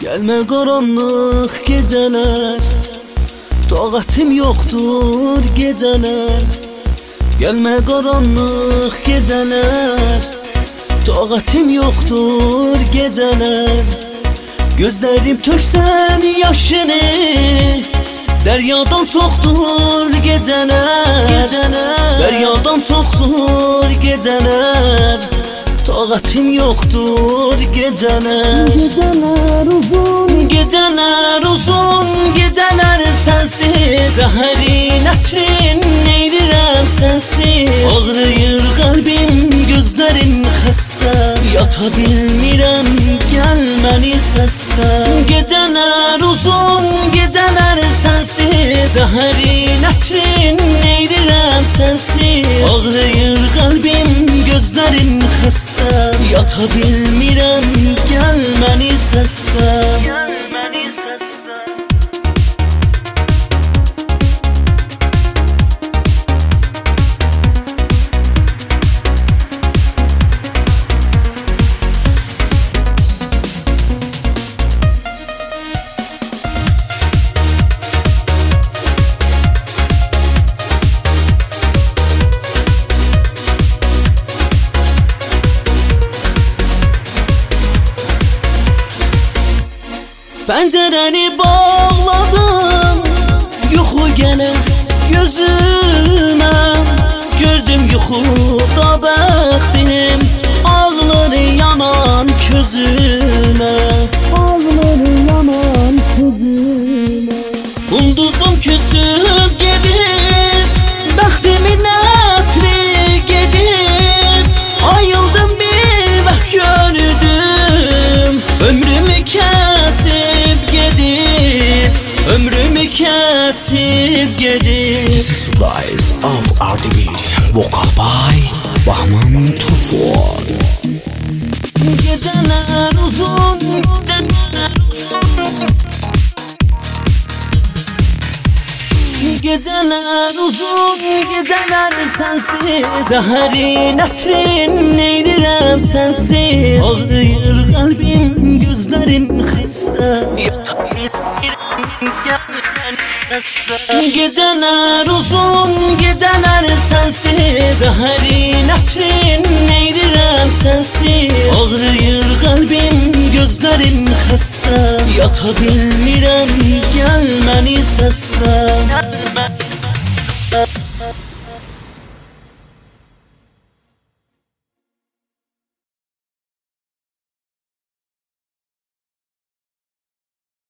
Gelme qaranlıq geceler, taqətim yoxdur geceler. Gelme qaranlıq geceler, taqətim yoxdur geceler. Gözlerim töksən yaşını, deryadan çoxdur geceler. Deryadan çoxdur geceler, taqətim yoxdur geceler. Geceler uzun, geceler sensiz. Zəhərin ətrin eylirəm sensiz. Ağrıyır qəlbim, gözlərin xəstə. Yata bilmirəm, gəl məni səslə. Geceler uzun, geceler sensiz. Zəhərin ətrin eylirəm sensiz. Ağrıyır qəlbim, gözlərin xəstə. Yata bilmirəm, gəl məni səslə. Pəncərəni bağladım, yuxu gələr gözümə. Gördüm yuxuda bəxtim, ağları yanan közümə. Ulduzum küsüb gedib, bəxtimin ətri gedib. Ayıldım bir vaxt gördüm, ömrümü kəsib gedib, ömrümü kəsib gedib. This is Rise of Ardebil, vocal by Bahman Tufan. Geceler uzun, geceler uzun, geceler sensiz. Zəhərin ətrin eylirəm sensiz. Ağrıyır qəlbim, gözlərin xəstə. Geceler uzun, geceler sensiz. Zəhərin ətrin eylirəm sensiz. Ağrıyır qəlbim, gözlərin xəstə. Yata bilmirəm, gəl məni səslə.